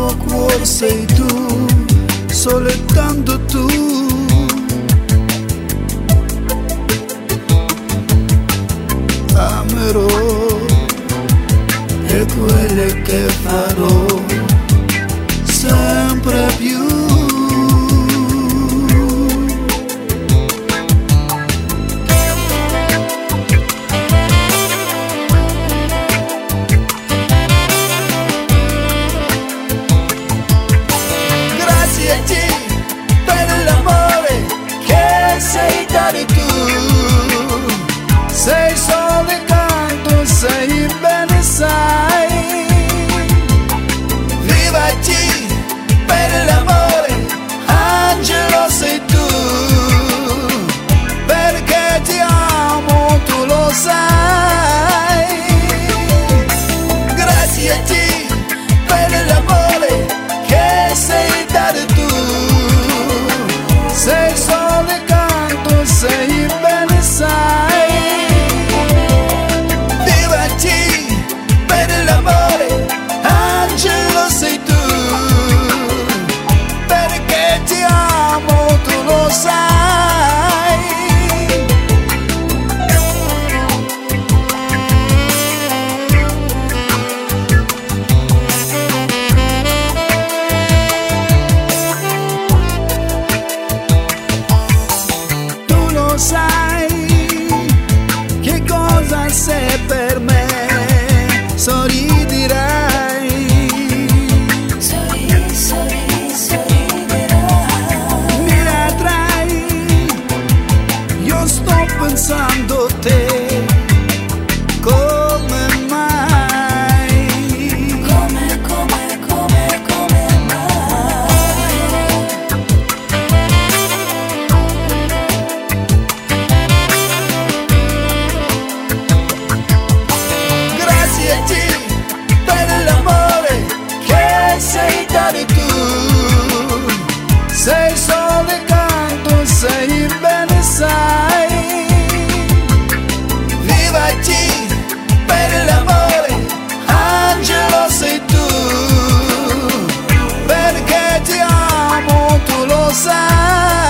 mio cuore sei tu, soltanto tu. Amerò e quelle che farò sempre più. Per l'amore che sei dato tu, sei sole canto, sei bene sai. Vivaci per l'amore, angelo sei tu, perché ti amo, tu lo sai. Grazie a te per l'amore che sei dato tu. Sei sole canto, sei bene sai. Vivaci per l'amore, angelo sei tu, perché ti amo, tu lo sai. Sai che cosa sei per me, sorriderai. Sorriderai. Mi atrai, io sto pensando a te, come mai? Come mai? Per l'amore che sei dato tu, sei sole canto, sei bene sai. Vivaci per l'amore, angelo sei tu, perché ti amo, tu lo sai.